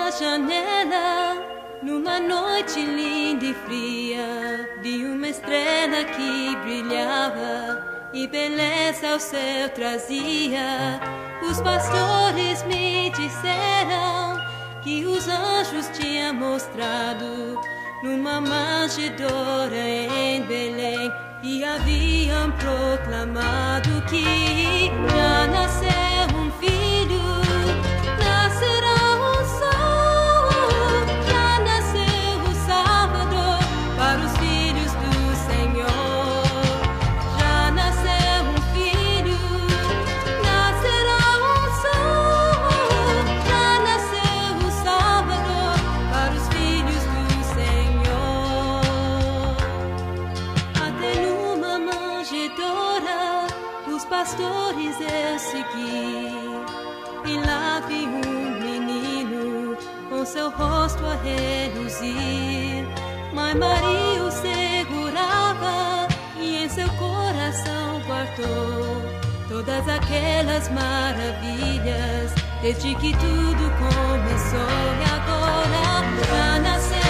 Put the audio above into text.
da janela, numa noite linda e fria, vi uma estrela que brilhava e beleza ao céu trazia. Os pastores me disseram que os anjos tinham mostrado numa manjedoura em Belém, e haviam proclamado que já nasceu um filho, nascerá um sol, já nasceu o Salvador para os filhos do Senhor. Já nasceu um filho, nascerá um sol, já nasceu o Salvador para os filhos do Senhor. Até numa manjedoura os pastores eu segui, e lá vi um menino com seu rosto a reluzir. Mãe Maria o segurava e em seu coração guardou todas aquelas maravilhas, desde que tudo começou. E agora já nasceu